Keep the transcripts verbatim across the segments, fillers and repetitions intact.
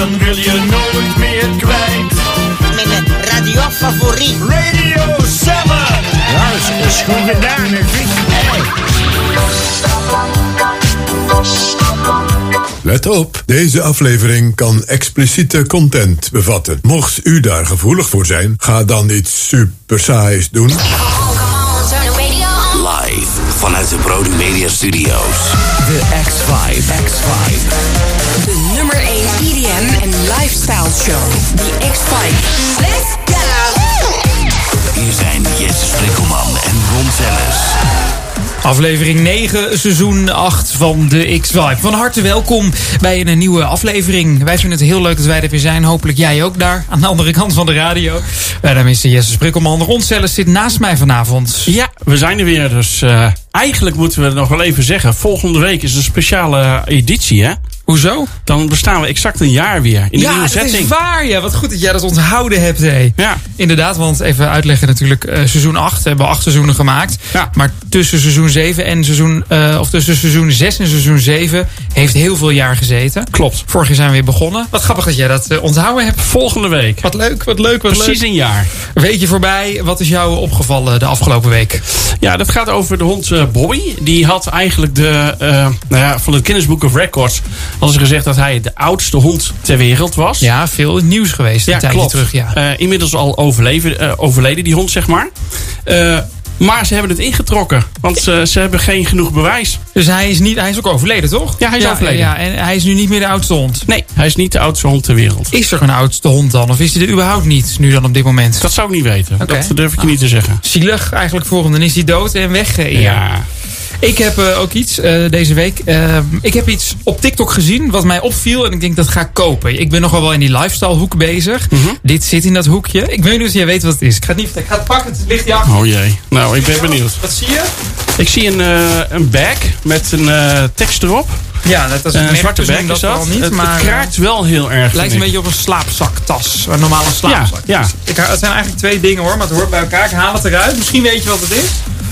zeven wil je nooit meer kwijt. Mijn radiofavoriet. Radio zeven. Ja, dat is goed gedaan, hè, Vic. Let op, deze aflevering kan expliciete content bevatten. Mocht u daar gevoelig voor zijn, ga dan iets super saais doen. Live vanuit de Brody Media Studios. De X vijf. X vijf. De nummer één E D M en lifestyle show. De X vijf. Let's go! Hier zijn Jesse Sprikkelman en Ron Zelles. Aflevering negen, seizoen acht van de X vijf. Van harte welkom bij een nieuwe aflevering. Wij vinden het heel leuk dat wij er weer zijn. Hopelijk jij ook daar, aan de andere kant van de radio. Bij naam is Jesse Sprikkelman. Ron Zelles zit naast mij vanavond. Ja, we zijn er weer. Dus uh, eigenlijk moeten we het nog wel even zeggen. Volgende week is een speciale editie, hè? Hoezo? Dan bestaan we exact een jaar weer in de ja, nieuwe dat setting. Is waar. Ja, wat goed dat jij dat onthouden hebt. Hé. Ja. Inderdaad, want even uitleggen natuurlijk. Uh, seizoen acht hebben we acht seizoenen gemaakt. Ja. Maar tussen seizoen zeven en seizoen... Uh, of tussen seizoen zes en seizoen zeven heeft heel veel jaar gezeten. Klopt. Vorig jaar zijn we weer begonnen. Wat grappig dat jij dat uh, onthouden hebt. Volgende week. Wat leuk, wat leuk, wat Precies leuk. een jaar. Weetje voorbij. Wat is jou opgevallen de afgelopen week? Ja, dat gaat over de hond uh, Bobby. Die had eigenlijk de... Uh, nou ja, van het Guinness Book of Records hadden ze gezegd dat hij de oudste hond ter wereld was. Ja, veel in het nieuws geweest een ja, tijdje klopt. terug. Ja. Uh, inmiddels al overleven, uh, overleden, die hond, zeg maar. Uh, maar ze hebben het ingetrokken. Want uh, ze hebben geen genoeg bewijs. Dus hij is, niet, hij is ook overleden, toch? Ja, hij is ja, overleden. Ja, en hij is nu niet meer de oudste hond. Nee, hij is niet de oudste hond ter wereld. Is er een oudste hond dan? Of is hij er überhaupt niet, nu dan op dit moment? Dat zou ik niet weten. Okay. Dat durf ik je ah. niet te zeggen. Zielig eigenlijk voor hem. Dan is hij dood en weg. Ja. Ja. Ik heb uh, ook iets uh, deze week. Uh, ik heb iets op TikTok gezien wat mij opviel. En ik denk dat ga ik kopen. Ik ben nogal wel in die lifestyle hoek bezig. Mm-hmm. Dit zit in dat hoekje. Ik weet niet of jij weet wat het is. Ik ga het niet vertellen. Ik ga het pakken. Het ligt hier achter. Oh jee. Nou, ik ben benieuwd. Wat zie je? Ik zie een, uh, een bag met een uh, tekst erop. Ja, dat is een, een zwarte bag is dat. Niet, het, maar, het kraakt wel heel erg. Het lijkt een beetje op een slaapzaktas. Een normale slaapzak. Ja, ja. Ik, het zijn eigenlijk twee dingen hoor. Maar het hoort bij elkaar. Ik haal het eruit. Misschien weet je wat het is.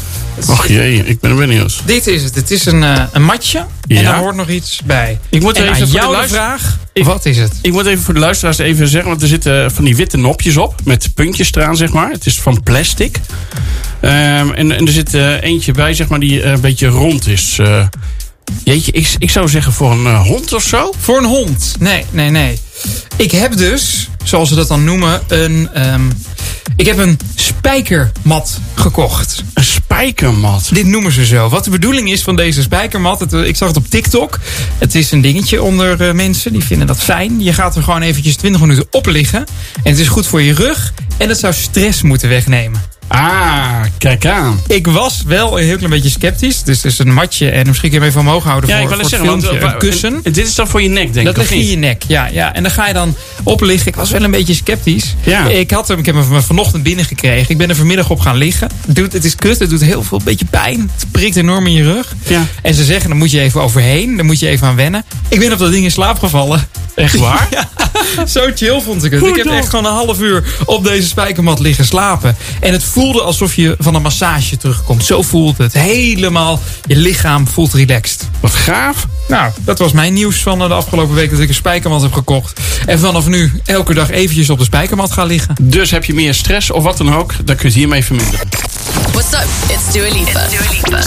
Och jee, ik ben benieuwd. Dit is het. Het is een, uh, een matje. Ja. En daar hoort nog iets bij. Ik moet en even aan voor jou de, de luister... vraag. Ik, wat is het? Ik moet even voor de luisteraars even zeggen. Want er zitten van die witte nopjes op. Met puntjes eraan, zeg maar. Het is van plastic. Um, en, en er zit uh, eentje bij, zeg maar, die uh, een beetje rond is. Uh, jeetje, ik, ik zou zeggen voor een uh, hond of zo. Voor een hond? Nee, nee, nee. Ik heb dus, zoals ze dat dan noemen, een... Um, ik heb een spijkermat gekocht. Een spijkermat? Dit noemen ze zo. Wat de bedoeling is van deze spijkermat... Het, ik zag het op TikTok. Het is een dingetje onder uh, mensen. Die vinden dat fijn. Je gaat er gewoon eventjes twintig minuten op liggen. En het is goed voor je rug. En het zou stress moeten wegnemen. Ah, kijk aan. Ik was wel een heel klein beetje sceptisch. Dus het is een matje en misschien kun je hem even omhoog houden. Ja, voor, ik wil voor zeggen, het filmpje, want, een kussen. En, en dit is dan voor je nek, denk dat ik. Dat ligt in je nek, ja, ja. En dan ga je dan op liggen. Ik was wel een beetje sceptisch. Ja. Ik, had hem, ik heb hem vanochtend binnengekregen. Ik ben er vanmiddag op gaan liggen. Het, doet, het is kut, het doet heel veel, een beetje pijn. Het prikt enorm in je rug. Ja. En ze zeggen, dan moet je even overheen. Dan moet je even aan wennen. Ik ben op dat ding in slaap gevallen. Echt waar? Ja, zo chill vond ik het. Goed ik heb toch? echt gewoon een half uur op deze spijkermat liggen slapen. En het voelde alsof je van een massage terugkomt. Zo voelt het. Helemaal je lichaam voelt relaxed. Wat gaaf. Nou, dat was mijn nieuws van de afgelopen week dat ik een spijkermat heb gekocht. En vanaf nu elke dag eventjes op de spijkermat gaan liggen. Dus heb je meer stress of wat dan ook, dan kun je het hiermee verminderen. What's up? It's Dua Lipa. It's Dua Lipa.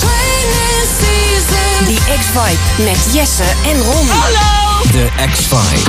The X Vibe met Jesse en Ron. Hallo! De X vijf.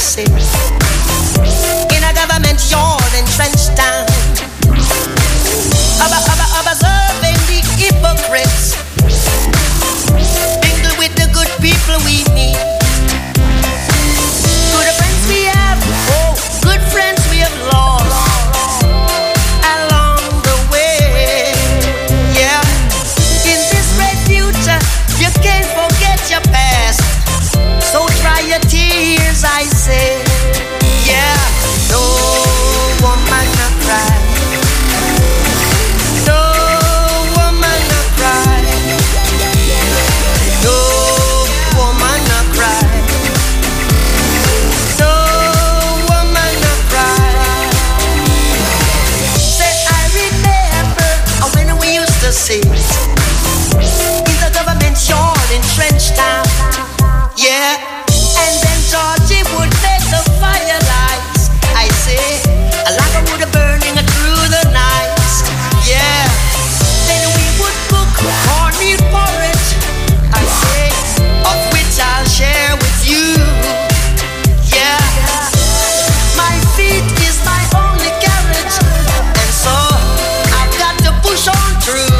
sit in a government yard and trench town, ob- ob- observing the hypocrites, mingle with the good people we meet. Good friends we have, oh, good friends we have lost along the way. Yeah, in this great future, you can't forget your past. So dry your tears, I say. Yeah, no woman not cry. No woman not cry. No woman not cry. No woman not cry. Said I remember when we used to sit in the government yard in Trench Town. Yeah, and then Georgie would make the fire lights. I say, a like a wood burning through the night. Yeah, then we would cook cornmeal porridge. I say, of which I'll share with you. Yeah, my feet is my only carriage, and so I've got to push on through.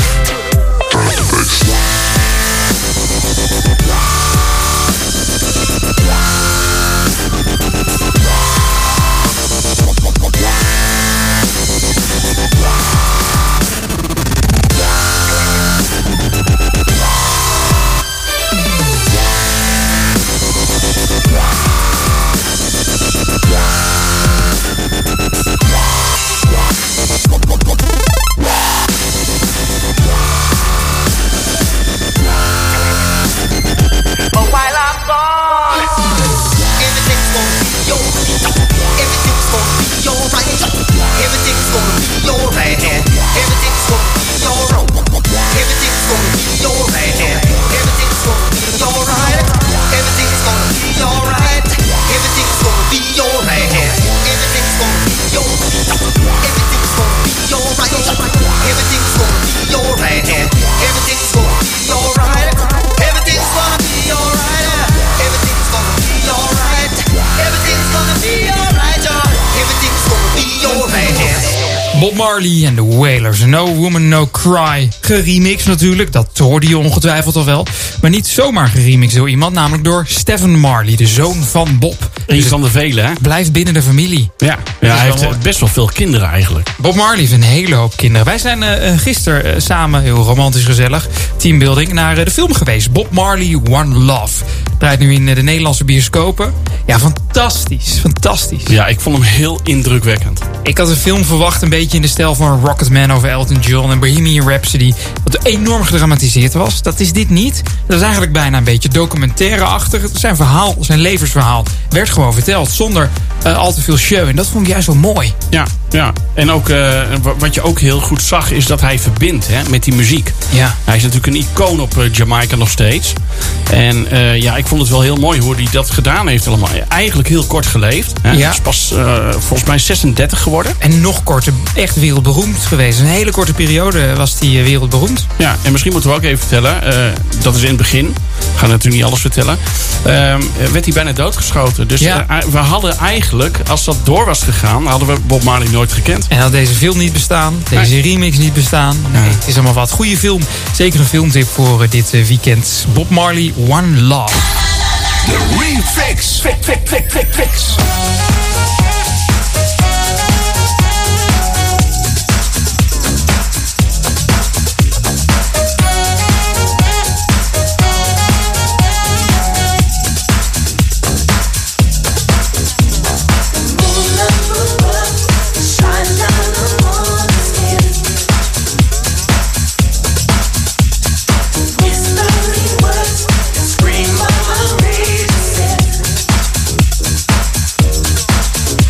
But while I'm gone, everything's gonna be alright. Everything's gonna be alright. Everything's gonna be alright. Everything's gonna be alright. Everything's gonna be alright. Everything's gonna be alright. Everything's gonna be alright. Everything's gonna be alright. Everything's gonna be alright. Everything's gonna be alright. Everything's gonna be alright. Everything's gonna be alright. Everything's gonna be alright. Everything's gonna be alright. Everything's gonna be alright. Everything's gonna be alright. Bob Marley en de Wailers. No Woman No Cry. Geremixed natuurlijk, dat hoorde je ongetwijfeld al wel. Maar niet zomaar geremixed door iemand, namelijk door Stephen Marley, de zoon van Bob. Een Dus van de velen, hè? blijft binnen de familie. Ja, ja hij heeft wel eh, best wel veel kinderen eigenlijk. Bob Marley heeft een hele hoop kinderen. Wij zijn uh, gisteren uh, samen, heel romantisch gezellig, teambuilding, naar uh, de film geweest. Bob Marley One Love. Draait nu in uh, de Nederlandse bioscopen. Ja, fantastisch. Fantastisch. Ja, ik vond hem heel indrukwekkend. Ik had een film verwacht een beetje in de stijl van Rocketman over Elton John en Bohemian Rhapsody. Wat enorm gedramatiseerd was. Dat is dit niet. Dat is eigenlijk bijna een beetje documentaire-achtig. Zijn verhaal, zijn levensverhaal werd gewoon verteld zonder uh, al te veel show. En dat vond ik juist wel mooi. Ja, ja. En ook, uh, wat je ook heel goed zag is dat hij verbindt hè, met die muziek. Ja. Hij is natuurlijk een icoon op uh, Jamaica nog steeds. En uh, ja, ik vond het wel heel mooi hoe hij dat gedaan heeft allemaal. Eigenlijk heel kort geleefd. Hè. Ja. Hij is pas uh, volgens mij zesendertig geworden. En nog korter, echt wereldberoemd geweest. Een hele korte periode was hij uh, wereldberoemd. Ja, en misschien moeten we ook even vertellen. Uh, dat is in het begin. We gaan natuurlijk niet alles vertellen. Uh, werd hij bijna doodgeschoten. Dus Ja. uh, we hadden eigenlijk, als dat door was gegaan, hadden we Bob Marley nooit gekend. En had deze film niet bestaan. Deze Nee. remix niet bestaan. Nee, Ja. het is allemaal wat. Goede film. Zeker een filmtip voor uh, dit uh, weekend. Bob Marley One Love. The Refix. Fix, fix, fix, fix, fix. Scream my rage.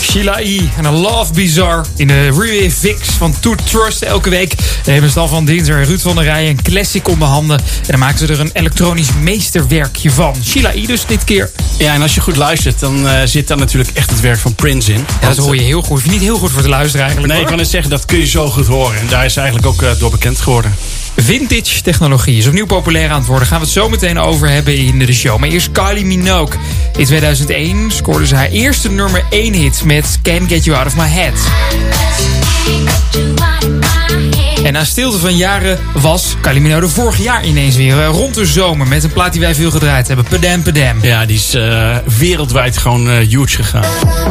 Sheila E. en een Love Bizarre in de Remix van To Trust. Elke week nemen Stan van Dinter en Ruud van der Rijen een classic onder handen. En dan maken ze er een elektronisch meesterwerkje van. Sheila E. dus dit keer. Ja, en als je goed luistert, dan uh, zit daar natuurlijk echt het werk van Prince in. Ja, dat hoor je heel goed. Ik vind het niet heel goed voor te luisteren eigenlijk. Nee, hoor. ik kan het zeggen, dat kun je zo goed horen. En daar is eigenlijk ook uh, door bekend geworden. Vintage technologie is opnieuw populair aan het worden. Gaan we het zo meteen over hebben in de show. Maar eerst Kylie Minogue. In tweeduizend één scoorde ze haar eerste nummer één hit met Can't Get You Out of My Head. En na stilte van jaren was Kylie Minogue vorig jaar ineens weer rond de zomer met een plaat die wij veel gedraaid hebben. Padam Padam. Ja, die is uh, wereldwijd gewoon uh, huge gegaan.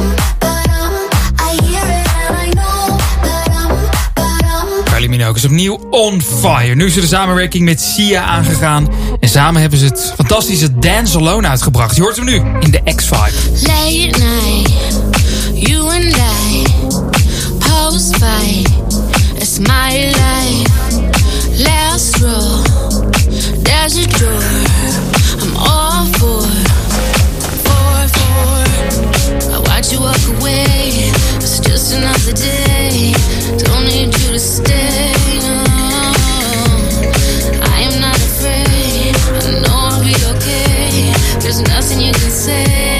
Kylie Minogue is opnieuw on fire. Nu is ze de samenwerking met Sia aangegaan. En samen hebben ze het fantastische Dance Alone uitgebracht. Je hoort hem nu in de X vijf. Late night, you and I, post fight, it's my life. Last row, there's a door, I'm all for, for, for. I watch you walk away, it's just another day. Don't need you to stay. No. I am not afraid. I know I'll be okay. There's nothing you can say.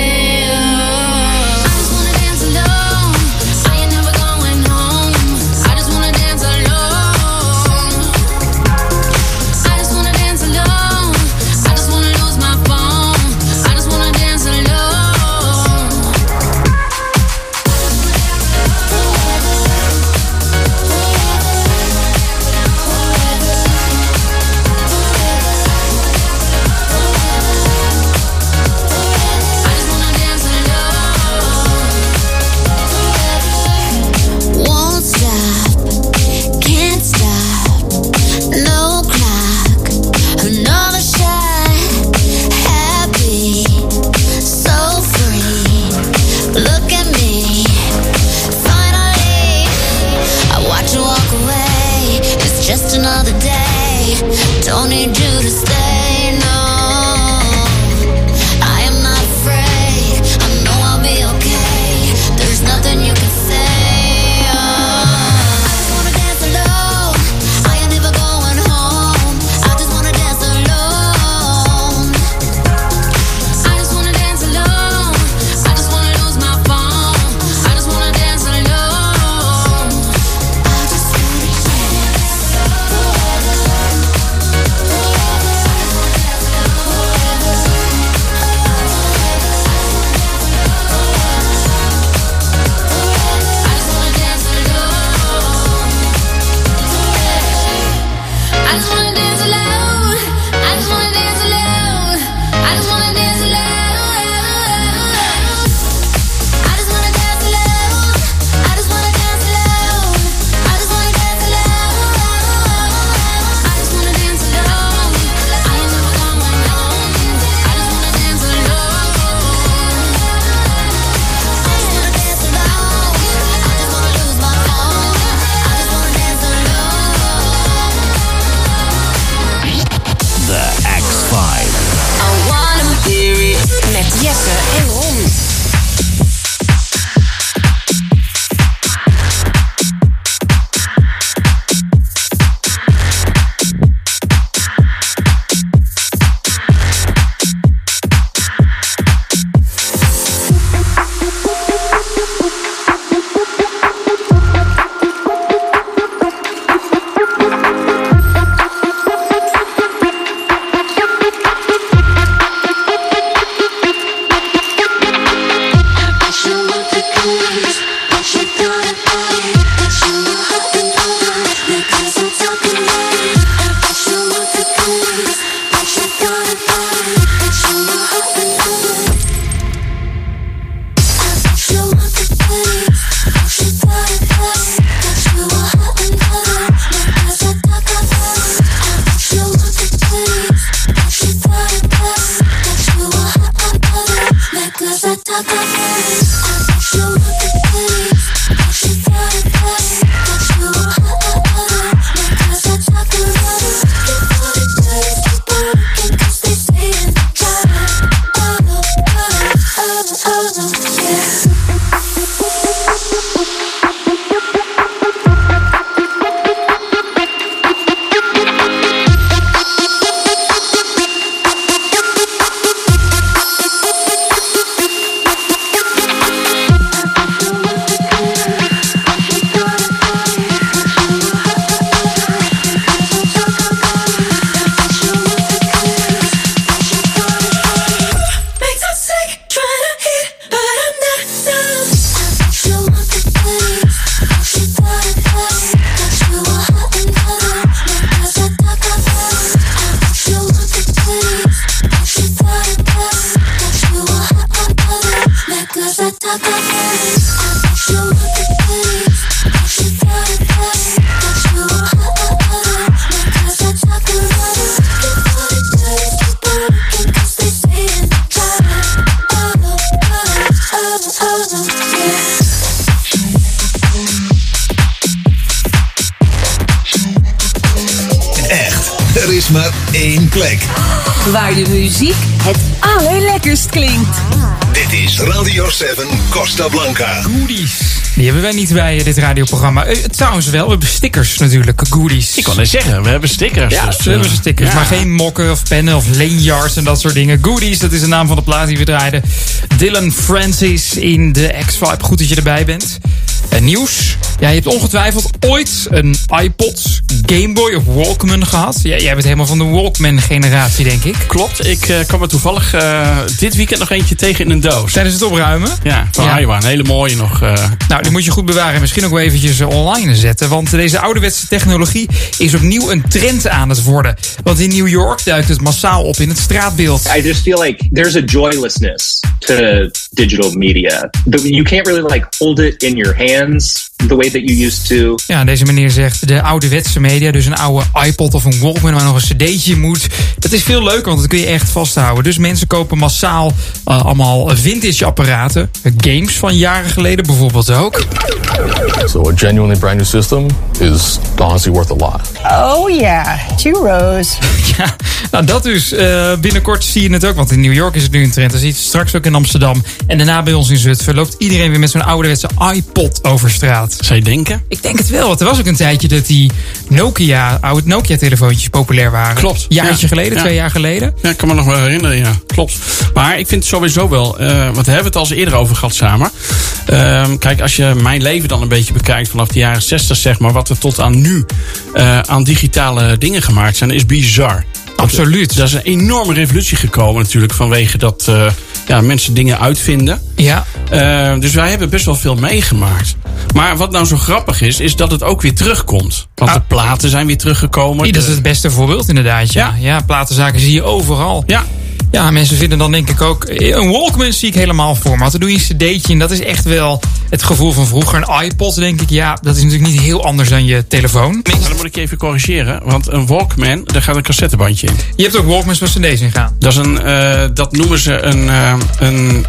Echt, er is maar één plek. Waar de muziek het allerlekkerst klinkt. Dit is Radio zeven Costa Blanca. Goodies. Die hebben wij niet bij dit radioprogramma. Eh, trouwens wel, we hebben stickers natuurlijk, goodies. Ik kan net zeggen, we hebben stickers. Ja, dus, we hebben uh, stickers. ja. Maar geen mokken of pennen of lanyards en dat soort dingen. Goodies, dat is de naam van de plaat die we draaiden. Dylan Francis in de X-Vibe. Goed dat je erbij bent. En nieuws. Ja, je hebt ongetwijfeld ooit een iPod, Game Boy of Walkman gehad. Ja, jij bent helemaal van de Walkman-generatie, denk ik. Klopt, ik uh, kwam er toevallig uh, dit weekend nog eentje tegen in een doos. Tijdens het opruimen? Ja, van Ja. Iowa, een hele mooie nog. Uh, Nou, die moet je goed bewaren en misschien ook wel eventjes uh, online zetten. Want deze ouderwetse technologie is opnieuw een trend aan het worden. Want in New York duikt het massaal op in het straatbeeld. I just feel like there's a joylessness to digital media. But you can't really like hold it in your hands the way that you used to. Ja, deze meneer zegt de ouderwetse media, dus een oude iPod of een Walkman waar nog een cd'tje moet. Dat is veel leuker, want dat kun je echt vasthouden. Dus mensen kopen massaal uh, allemaal vintage apparaten. Games van jaren geleden bijvoorbeeld ook. So a genuinely brand new system is honestly worth a lot. Oh yeah, churros. Ja, nou dat dus. Uh, binnenkort zie je het ook, want in New York is het nu een trend. Dan zie je het straks ook in Amsterdam. En daarna bij ons in Zutphen loopt iedereen weer met zo'n ouderwetse iPod over straat. Zou je denken? Ik denk het wel, want er was ook een tijdje dat die Nokia, oude Nokia-telefoontjes populair waren. Klopt. Jaartje Ja. geleden, Ja. twee jaar geleden. Ja, ik kan me nog wel herinneren, ja. Klopt. Maar ik vind het sowieso wel, uh, want we hebben het al eens eerder over gehad samen. Uh, kijk, als je mijn leven dan een beetje bekijkt vanaf de jaren zestig, zeg maar, wat er tot aan nu uh, aan digitale dingen gemaakt zijn, is bizar. Absoluut. Er is een enorme revolutie gekomen natuurlijk vanwege dat uh, ja, mensen dingen uitvinden. Ja. Uh, dus wij hebben best wel veel meegemaakt. Maar wat nou zo grappig is, is dat het ook weer terugkomt. Want Ah. de platen zijn weer teruggekomen. Nee, dat is De- het beste voorbeeld inderdaad. Ja, ja. ja platenzaken zie je overal. Ja. Ja, mensen vinden dan denk ik ook... Een Walkman zie ik helemaal voor me. Want dan doe je een cd'tje en dat is echt wel het gevoel van vroeger. Een iPod denk ik, ja, dat is natuurlijk niet heel anders dan je telefoon. Maar dan moet ik je even corrigeren. Want een Walkman, daar gaat een cassettebandje in. Je hebt ook Walkmans met cd's in gaan. Dat, is een, uh, dat noemen ze een, uh, een,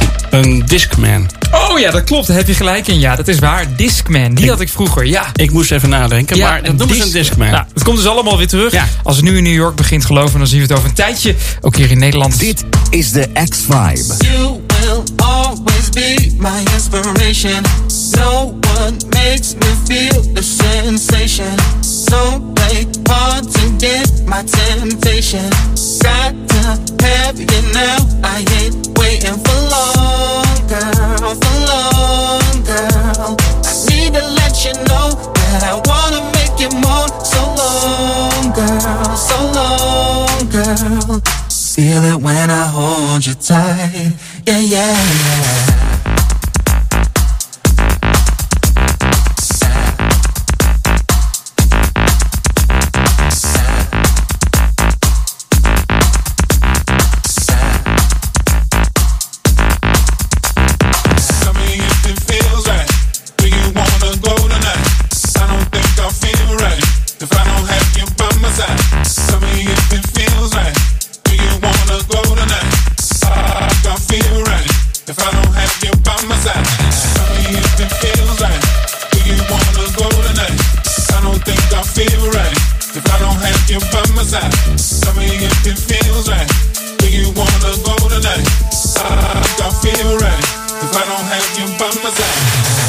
een Discman. Oh ja, dat klopt. Daar heb je gelijk in. Ja, dat is waar. Discman, die Ik- had ik vroeger, ja. Ik moest even nadenken, Ja, maar dat noemen ze een dis- Discman. Nou, het komt dus allemaal weer terug. Ja. Als het nu in New York begint geloven, dan zien we het over een tijdje. Ook hier in Nederland. Dit is de X-Vibe. You will always be my inspiration. No one makes me feel the sensation. So play hard to get my temptation. Got to have you now. I ain't waiting for long, girl, for long, girl. I need to let you know that I wanna make you more. So long, girl, so long, girl. Feel it when I hold you tight. Yeah, yeah, yeah. Tell me if it feels right. Do you wanna go tonight? I don't think I'll feel right if I don't have you by my side. Tell me if it feels right. Do you wanna go tonight? I think I'll feel right if I don't have you by my side. Tell me if it feels right. Do you wanna go tonight? I don't think I'll feel right if I don't have you by my side. Tell me if it feels right. Do you wanna go tonight? I think I'll feel right if I don't have you by my side.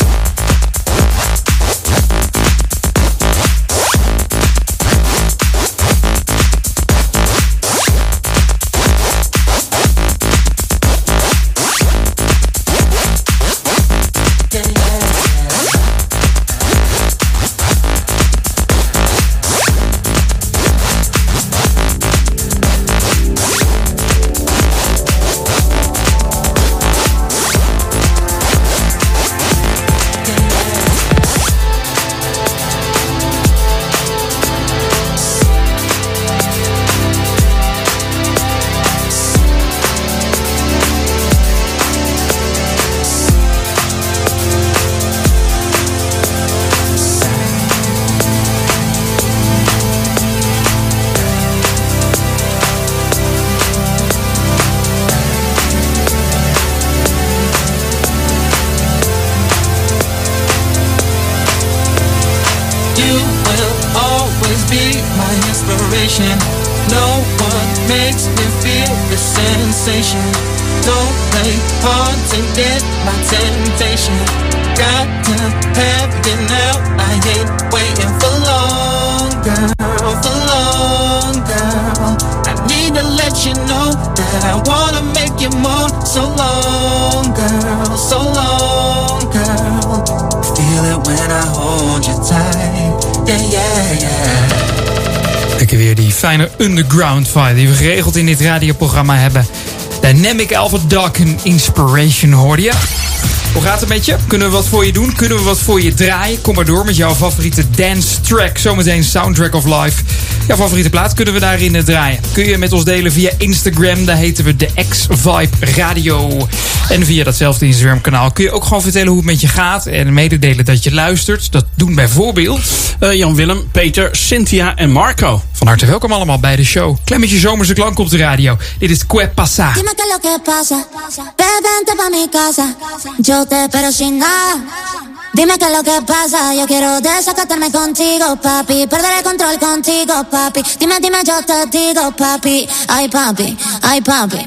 sensation. No one makes me feel the sensation. Don't play hard to get my temptation. Got to have you now. I ain't waiting for long, girl, for long, girl. I need to let you know that I wanna make you moan. So long, girl, so long, girl. Feel it when I hold you tight. Yeah, yeah, yeah. Lekker weer die fijne underground vibe die we geregeld in dit radioprogramma hebben. Dynamic Alpha Dog en Inspiration hoorde je. Hoe gaat het met je? Kunnen we wat voor je doen? Kunnen we wat voor je draaien? Kom maar door met jouw favoriete dance track. Zometeen Soundtrack of Life. Jouw favoriete plaat kunnen we daarin draaien. Kun je met ons delen via Instagram. Daar heten we de X-Vibe Radio. En via datzelfde Instagram kanaal kun je ook gewoon vertellen hoe het met je gaat. En mededelen dat je luistert. Dat doen bijvoorbeeld uh, Jan-Willem, Peter, Cynthia en Marco. Van harte welkom allemaal bij de show. Klemmetje zomerse klank op de radio. Dit is Que Pasa. Dime qué es lo que pasa. Vente pa mi casa. Yo te espero sin nada. Dime qué es lo que pasa. Yo quiero desacatarme contigo, papi. Perder el control contigo, papi. Dime, dime, yo te digo, papi. Ay, papi, ay, papi.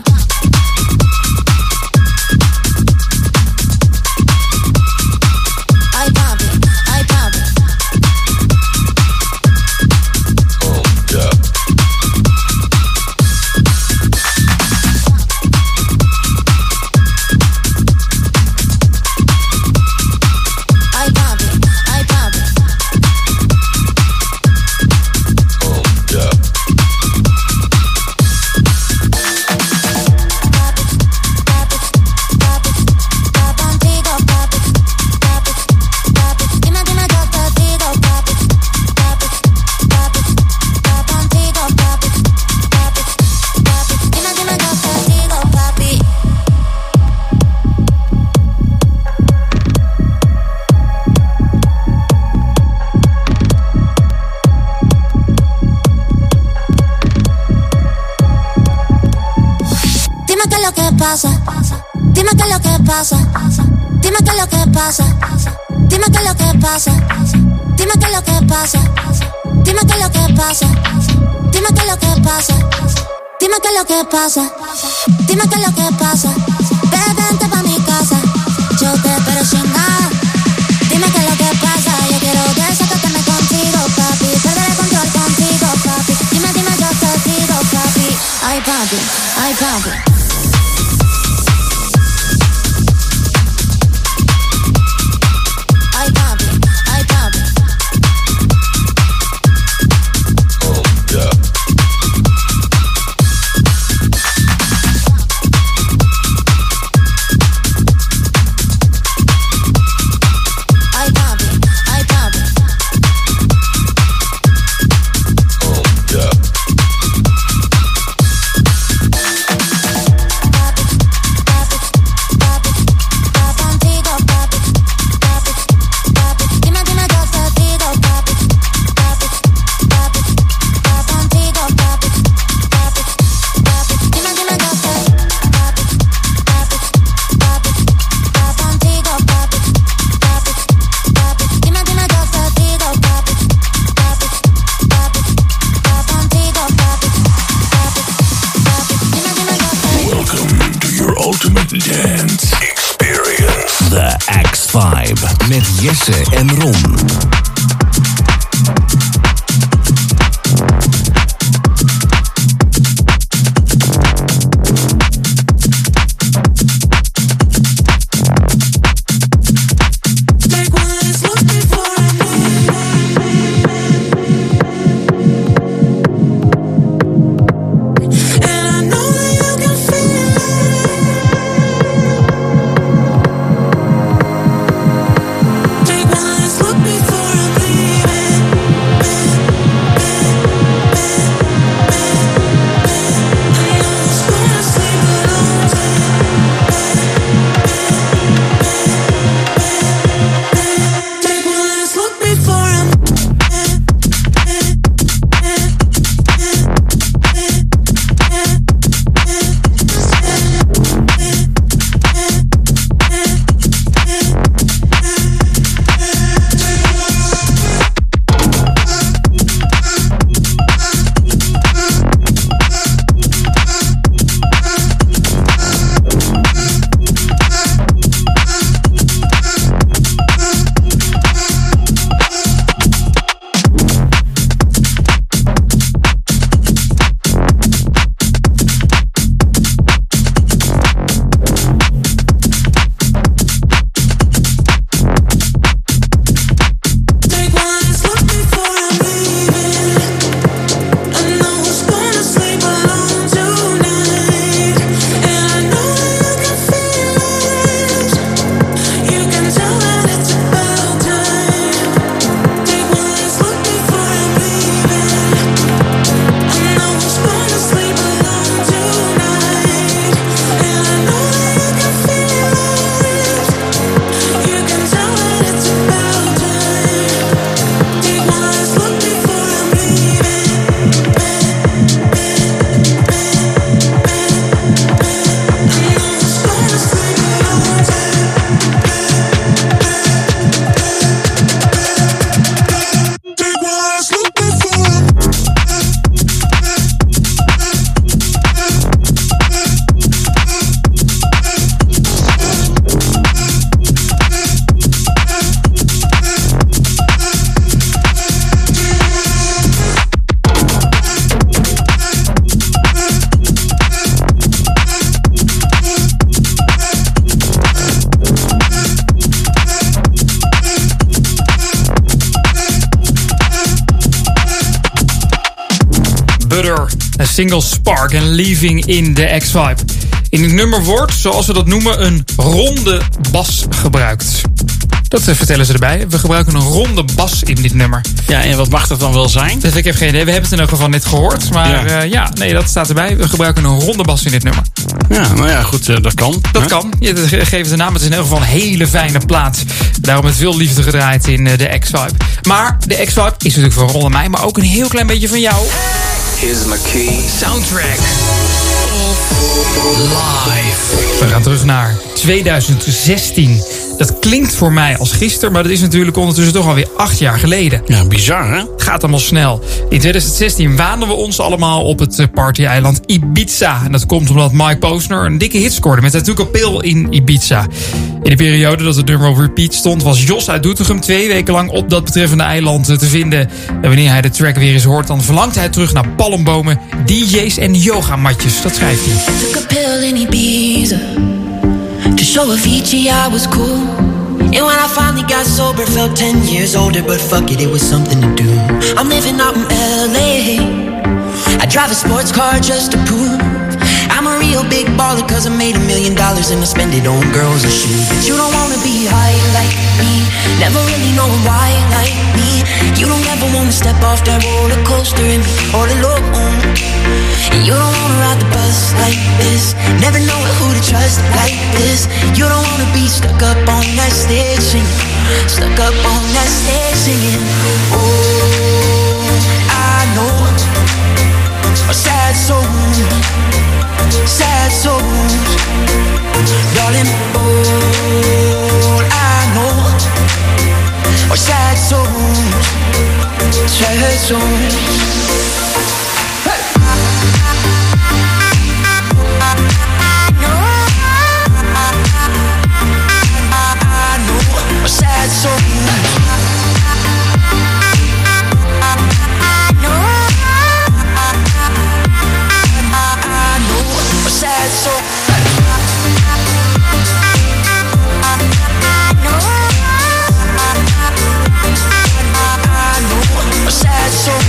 Dime qué es lo que pasa. Dime qué es lo que pasa. Dime qué es lo que pasa. Dime qué es lo que pasa. Dime qué es lo que pasa. Dime qué es lo que pasa. Dime qué es lo que pasa. Dime qué es lo que pasa. Vente pa' mi casa. Yo te espero sin nada. Dime qué es lo que pasa. Yo quiero desacatarme contigo, papi. Perder el control contigo, papi. Dime, dime, yo te digo, papi. Ay, papi, ay, papi. Met Jesse en Ron. Look before I bleed. single Spark en Leaving in de X-Vibe. In het nummer wordt, zoals we dat noemen, een ronde bas gebruikt. Dat uh, vertellen ze erbij. We gebruiken een ronde bas in dit nummer. Ja, en wat mag dat dan wel zijn? Dus ik heb geen idee. We hebben het in elk geval net gehoord. Maar ja, uh, ja nee, dat staat erbij. We gebruiken een ronde bas in dit nummer. Ja, nou ja, goed, uh, dat kan. Dat hè? kan. Ja, dat geeft de naam. Het is in elk geval een hele fijne plaat. Daarom met veel liefde gedraaid in uh, de X-Vibe. Maar de X-Vibe is natuurlijk voor Ron en mij, maar ook een heel klein beetje van jou. Here's my key. Soundtrack. Live. We gaan terug naar tweeduizend zestien. Dat klinkt voor mij als gisteren, maar dat is natuurlijk ondertussen toch alweer acht jaar geleden. Ja, bizar hè? Gaat allemaal snel. In tweeduizend zestien waanden we ons allemaal op het party-eiland Ibiza. En dat komt omdat Mike Posner een dikke hit scoorde met Tattoo Kapil in Ibiza. In de periode dat het nummer op repeat stond, was Jos uit Doetinchem twee weken lang op dat betreffende eiland te vinden. En wanneer hij de track weer eens hoort, dan verlangt hij terug naar palmbomen, D J's en yogamatjes. Dat schrijft hij. Took a pill in Ibiza to show Avicii I was cool. And when I finally got sober, felt ten years older, but fuck it, it was something to do. I'm living out in L A. I drive a sports car just to prove I'm a real big baller, cause I made a million dollars and I spend it on girls and shoes. But you don't wanna be high like me, never really know why like me. You don't ever wanna step off that roller coaster and be all alone. And you don't wanna ride the bus like this, never know who to trust like this. You don't wanna be stuck up on that stage singing, stuck up on that stage singing. Oh, I know a sad soul, sad souls, darling. All I know are sad souls, sad souls. Hey. I know a sad soul. Sad soul. A sad soul.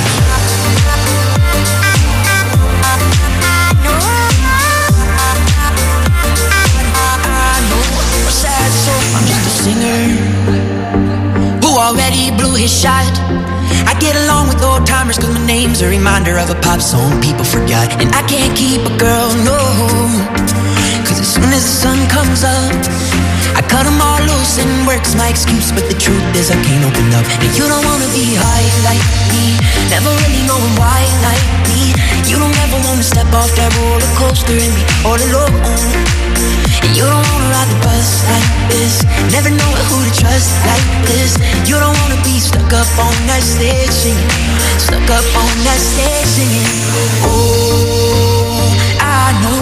A sad soul. I'm just a singer who already blew his shot. I get along with old timers cause my name's a reminder of a pop song people forgot. And I can't keep a girl, no, cause as soon as the sun comes up I cut them all loose and work's my excuse. But the truth is I can't open up. And you don't wanna be high like me, never really knowing why like me. You don't ever wanna step off that roller coaster and be all alone. And you don't wanna ride the bus like this, never know who to trust like this. You don't wanna be stuck up on that stage singing, stuck up on that stage singing. Oh, I know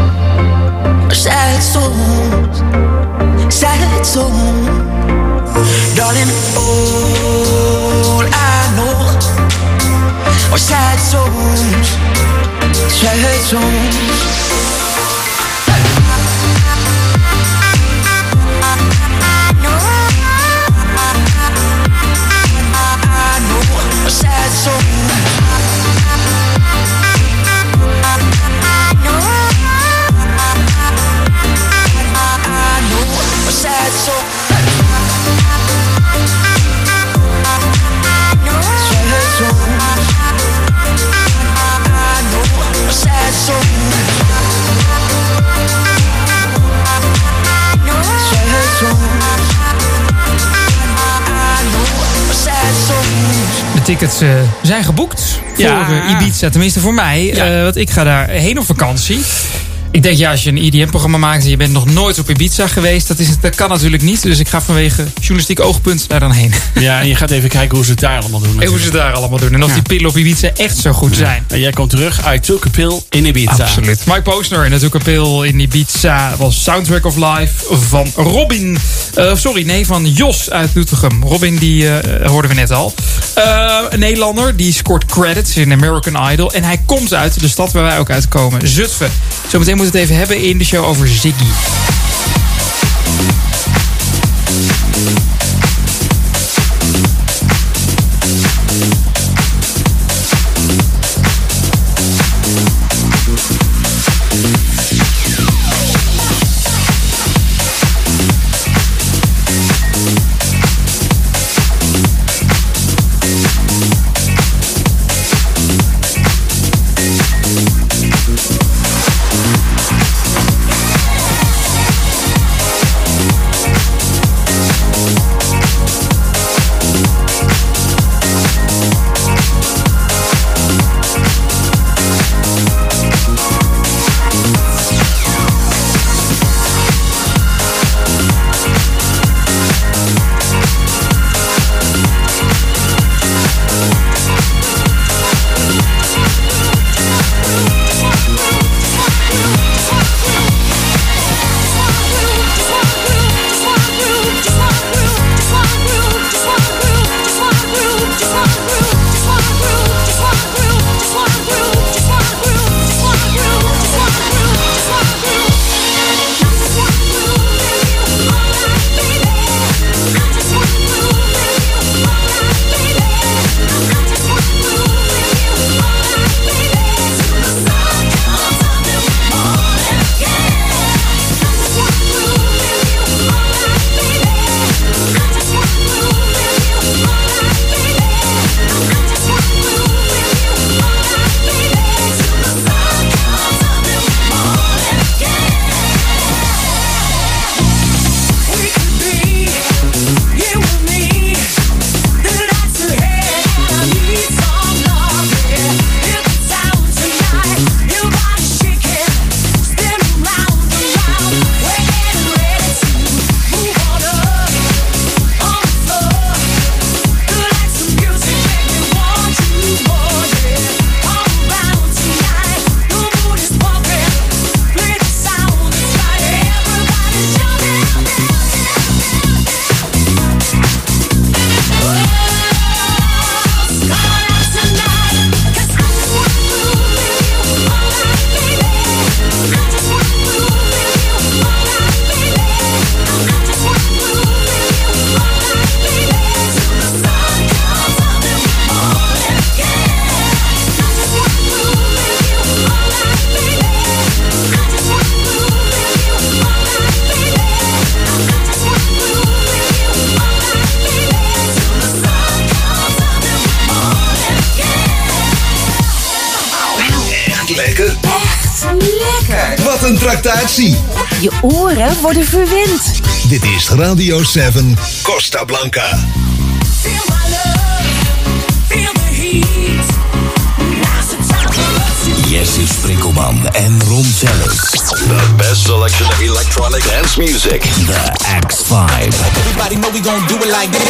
sad souls, sad souls, darling. All I know are sad souls, sad souls. A sad soul. I know a sad soul. Sad soul. I know a sad soul. Sad soul. I know a sad soul. De tickets uh, zijn geboekt voor Ja. uh, Ibiza, tenminste voor mij. Ja. Uh, want ik ga daar heen op vakantie. Ik denk, ja, als je een I D M-programma maakt en je bent nog nooit op Ibiza geweest, dat, is, dat kan natuurlijk niet. Dus ik ga vanwege journalistiek oogpunt daar dan heen. Ja, en je gaat even kijken hoe ze het daar allemaal doen. En hoe ze het daar allemaal doen. En of Ja. die pillen op Ibiza echt zo goed zijn. En jij komt terug uit Took a Pill in Ibiza. Absoluut. Mike Posner en natuurlijk een pil in Ibiza was Soundtrack of Life van Robin. Uh, sorry, nee, van Jos uit Doetinchem. Robin, die uh, hoorden we net al. Uh, een Nederlander, die scoort credits in American Idol. En hij komt uit de stad waar wij ook uitkomen, Zutphen. Zometeen moeten we het even hebben in de show over Ziggy. tractatie. Je oren worden verwend. Dit is Radio zeven Costa Blanca. Jesse Sprinkelman en Ron Zellis. The best selection of electronic dance music. The X five. Everybody know we gon' do it like this.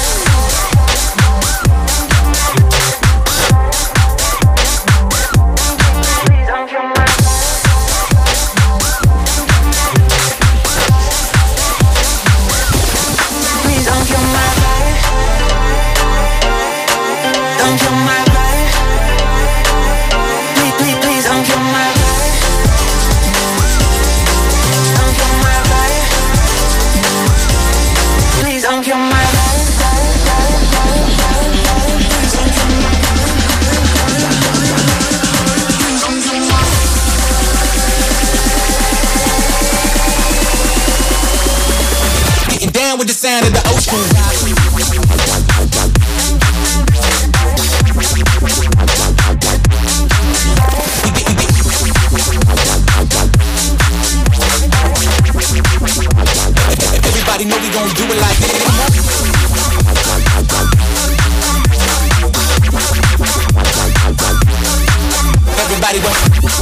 With the sound of the old school everybody know we gon' do it like this. Everybody wants.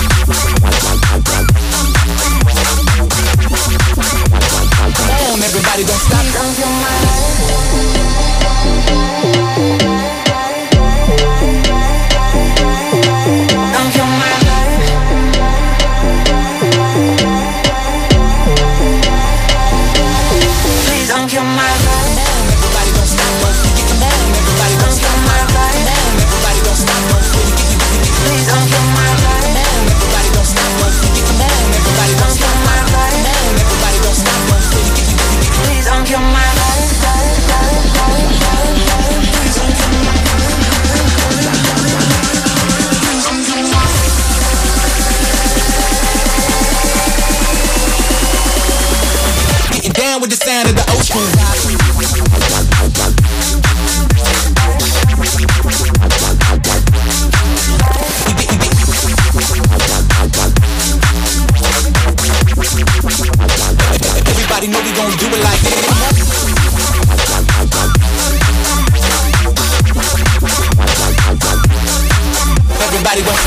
Come on, everybody, don't stop. Don't feel my Don't feel my Please don't kill my vibe. Everybody don't stop, don't forget. Come on, everybody don't stop my vibe. Everybody don't stop, don't forget. Please don't kill my vibe. Everybody don't stop, don't forget. Come on, everybody don't stop my vibe. Everybody don't stop, don't forget. Please don't kill my vibe. Getting down with the sound of the old school vibe. Everybody know we gon' do it like this. Everybody gon'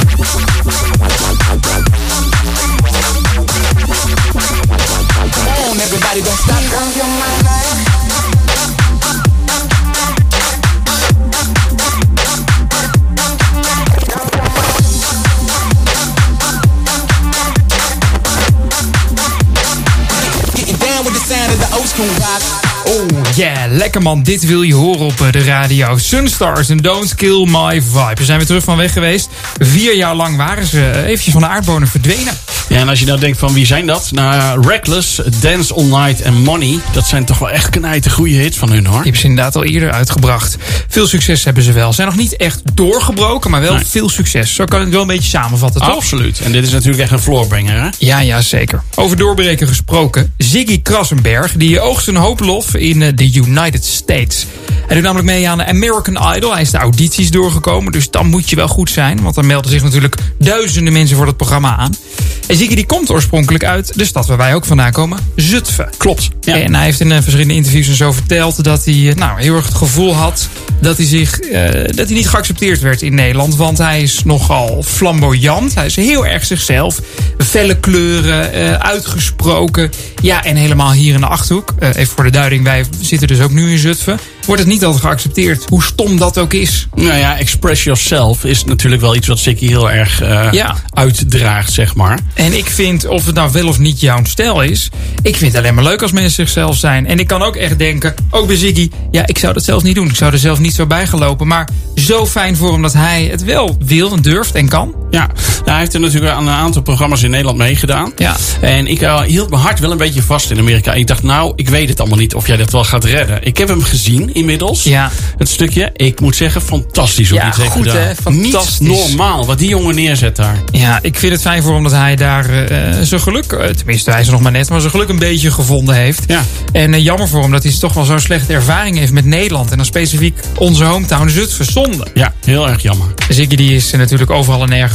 Come on, everybody don't stop. Don't kill my vibe. Oh yeah, lekker man. Dit wil je horen op de radio. Sunstars en Don't Kill My Vibe. We zijn weer terug van weg geweest. Vier jaar lang waren ze eventjes van de aardbodem verdwenen. Ja, en als je nou denkt van wie zijn dat? Nou, Reckless, Dance All Night en Money. Dat zijn toch wel echt knijte goede hits van hun, hoor. Die hebben ze inderdaad al eerder uitgebracht. Veel succes hebben ze wel. Ze zijn nog niet echt doorgebroken, maar wel nee. veel succes. Zo kan ik het wel een beetje samenvatten, toch? Absoluut. En dit is natuurlijk echt een floorbanger, hè? Ja, ja, zeker. Over doorbreken gesproken. Ziggy Krassenberg, die oogst een hoop lof in de United States. Hij doet namelijk mee aan de American Idol. Hij is de audities doorgekomen, dus dan moet je wel goed zijn. Want dan melden zich natuurlijk duizenden mensen voor dat programma aan. En Ziggy die komt oorspronkelijk uit de stad waar wij ook vandaan komen, Zutphen. Klopt. Ja. En hij heeft in verschillende interviews en zo verteld dat hij nou, heel erg het gevoel had dat hij, zich, uh, dat hij niet geaccepteerd werd in Nederland. Want hij is nogal flamboyant. Hij is heel erg zichzelf. Felle kleuren, uh, uitgesproken. Ja, en helemaal hier in de Achterhoek. Uh, even voor de duiding, wij zitten dus ook nu in Zutphen. Wordt het niet altijd geaccepteerd, hoe stom dat ook is. Nou ja, express yourself is natuurlijk wel iets wat Ziggy heel erg uh, ja. uitdraagt, zeg maar. En ik vind, of het nou wel of niet jouw stijl is, ik vind het alleen maar leuk als mensen zichzelf zijn. En ik kan ook echt denken, ook bij Ziggy, ja, ik zou dat zelf niet doen. Ik zou er zelf niet zo bij gelopen. Maar zo fijn voor hem dat hij het wel wil en durft en kan. Ja, nou, hij heeft er natuurlijk aan een aantal programma's in Nederland meegedaan. Ja. En ik uh, hield mijn hart wel een beetje vast in Amerika. En ik dacht, nou, ik weet het allemaal niet of jij dat wel gaat redden. Ik heb hem gezien inmiddels. Ja. Het stukje, ik moet zeggen, fantastisch hoe ja, hij het heeft goed, gedaan. Hè? Fantastisch. Niet normaal wat die jongen neerzet daar. Ja, ik vind het fijn voor hem dat hij daar uh, zijn geluk, uh, tenminste hij is er nog maar net, maar zijn geluk een beetje gevonden heeft. Ja. En uh, jammer voor hem dat hij toch wel zo'n slechte ervaring heeft met Nederland. En dan specifiek onze hometown Zutphen. Zonde. Ja, heel erg jammer. Ziggy die is natuurlijk overal en nergens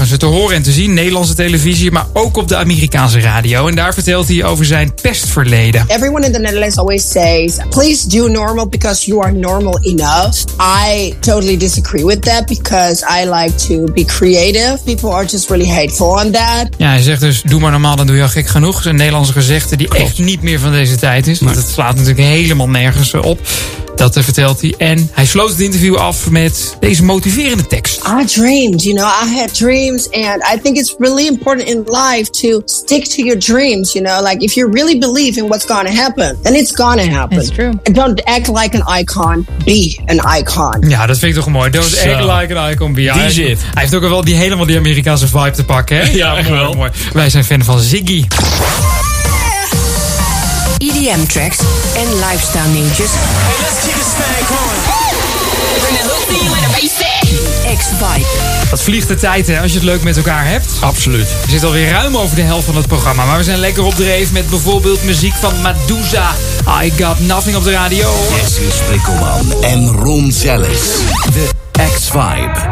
overigens te horen en te zien. Nederlandse televisie, maar ook op de Amerikaanse radio. En daar vertelt hij over zijn pestverleden. Everyone in the Netherlands always says, please do normal because you are normal enough. I totally disagree with that because I like to be creative. People are just really hateful on that. Ja, hij zegt dus, doe maar normaal, dan doe je al gek genoeg. Dat is een Nederlandse gezegde die echt niet meer van deze tijd is. Want het slaat natuurlijk helemaal nergens op. Dat vertelt hij. En hij sloot het interview af met deze motiverende tekst. I dreamed, you know, I had dreams and I think it's really important in life to stick to your dreams, you know, like if you really believe in what's going to happen, then it's going to happen. It's true. And don't act like an icon, be an icon. Ja, dat vind ik toch mooi. Don't Zo. act like an icon, be. Die hij, zit. Hij heeft ook wel die, helemaal die Amerikaanse vibe te pakken, hè? Ja, echt wel. Mooi. Wij zijn fan van Ziggy. E D M-tracks en lifestyle nieuwtjes. X-Vibe. Wat vliegt de tijd, hè, als je het leuk met elkaar hebt. Absoluut. We zitten alweer ruim over de helft van het programma. Maar we zijn lekker op dreef met bijvoorbeeld muziek van Medusa. I Got Nothing op de radio. Jesse Sprikkelman en Ron Zellis. De X-Vibe.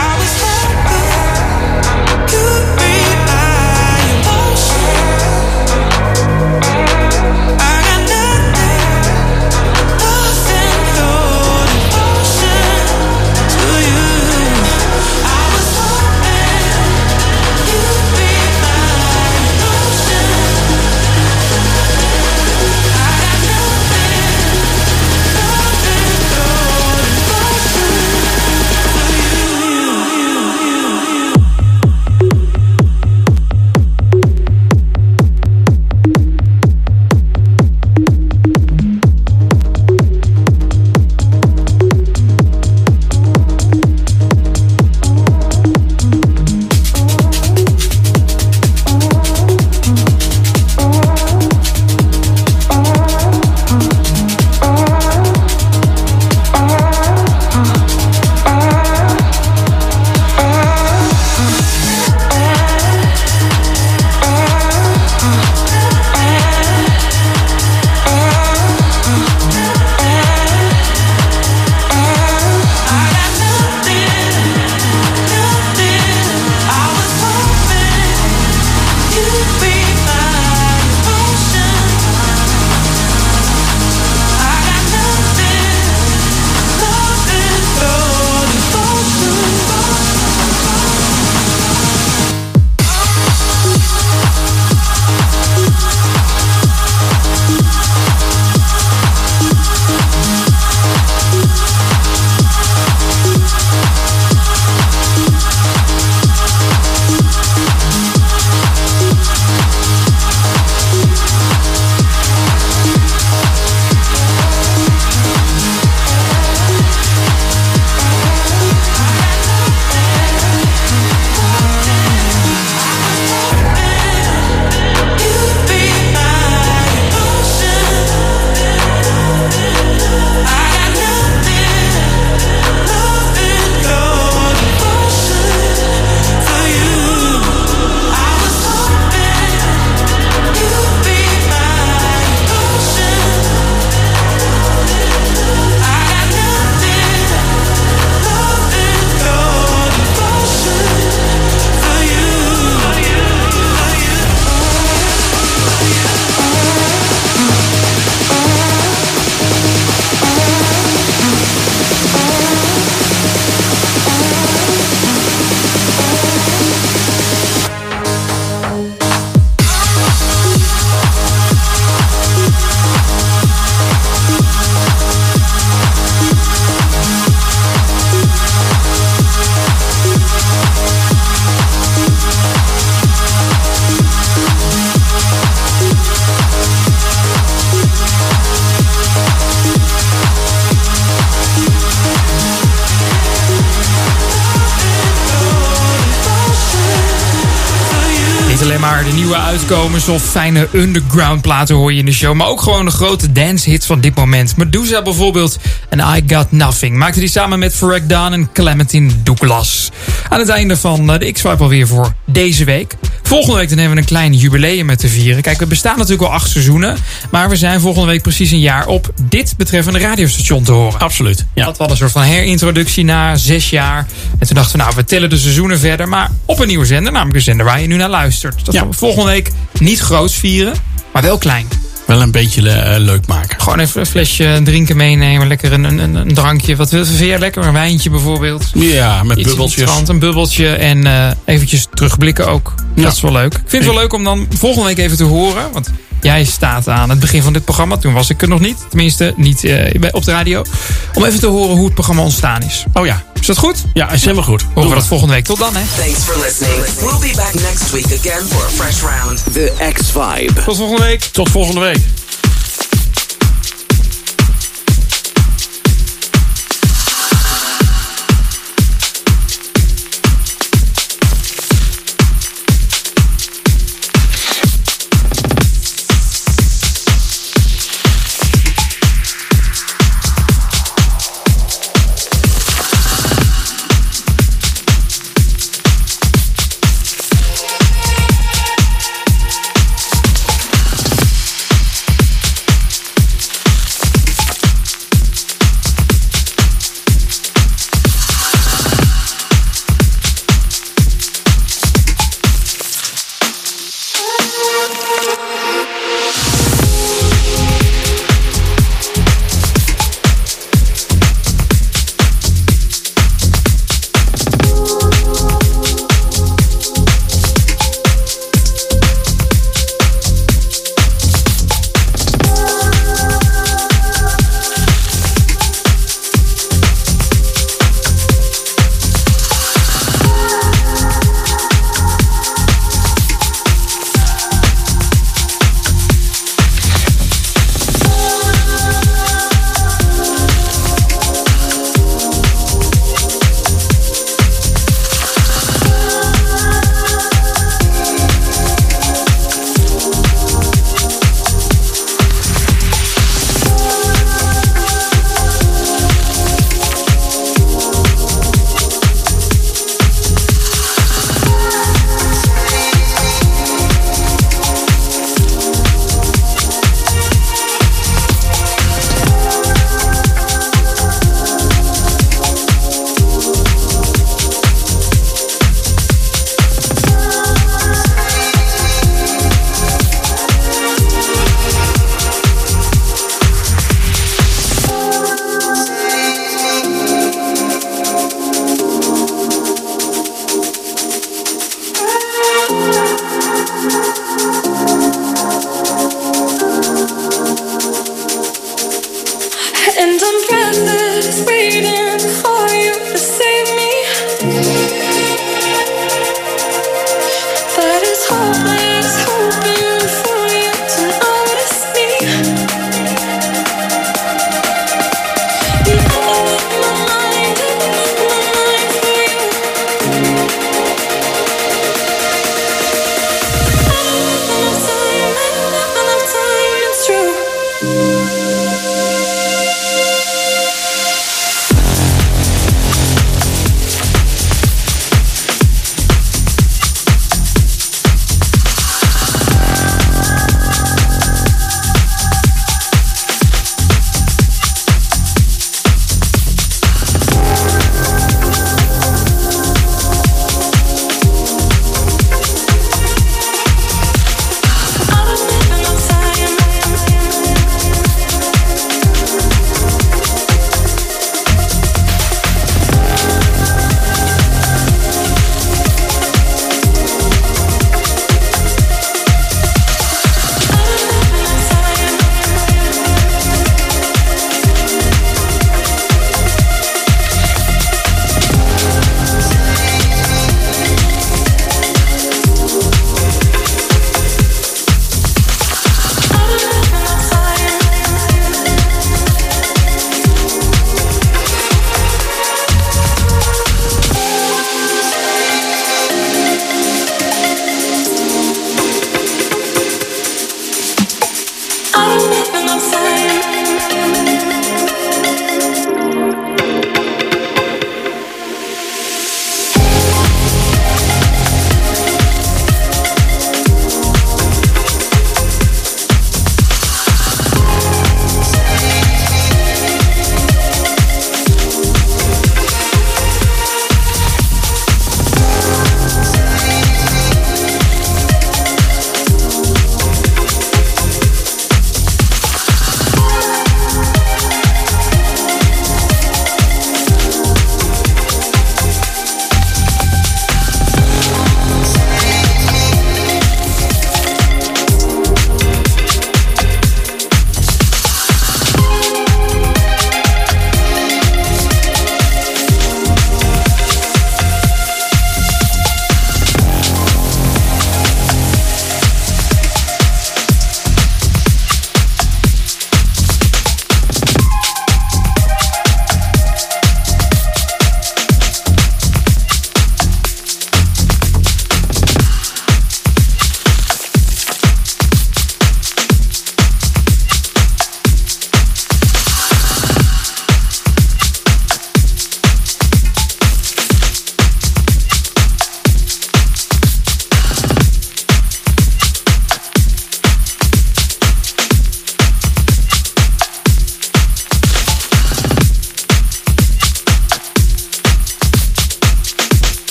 Maar de nieuwe uitkomens of fijne underground platen hoor je in de show. Maar ook gewoon de grote dance hits van dit moment. Medusa bijvoorbeeld en I Got Nothing. Maakte die samen met Farrah Dawn en Clementine Douglas. Aan het einde van de X-Vibe alweer voor deze week. Volgende week dan hebben we een klein jubileum met te vieren. Kijk, we bestaan natuurlijk al acht seizoenen. Maar we zijn volgende week precies een jaar op dit betreffende radiostation te horen. Absoluut. Ja. Dat was een soort van herintroductie na zes jaar. En toen dachten we, nou, we tellen de seizoenen verder. Maar op een nieuwe zender, namelijk een zender waar je nu naar luistert. Dat Ja. gaan we volgende week niet groots vieren, maar wel klein. Wel een beetje uh, leuk maken. Gewoon even een flesje drinken meenemen. Lekker een, een, een drankje. Wat vind jij lekker? Een wijntje bijvoorbeeld. Ja, met Iets in bubbeltjes. die trant, een bubbeltje. En uh, eventjes terugblikken ook. Ja. Dat is wel leuk. Ik vind het wel leuk om dan volgende week even te horen. Want jij staat aan het begin van dit programma. Toen was ik er nog niet. Tenminste, niet uh, op de radio. Om even te horen hoe het programma ontstaan is. Oh ja. Is dat goed? Ja, is helemaal goed. Horen we dat volgende week. Tot dan, hè. Thanks for listening. We'll be back next week again for a fresh round. The X-Vibe. Tot volgende week. Tot volgende week.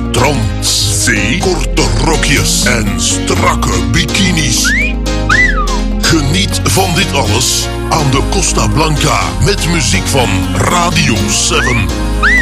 strand, zee, korte rokjes en strakke bikinis. Geniet van dit alles aan de Costa Blanca met muziek van Radio zeven.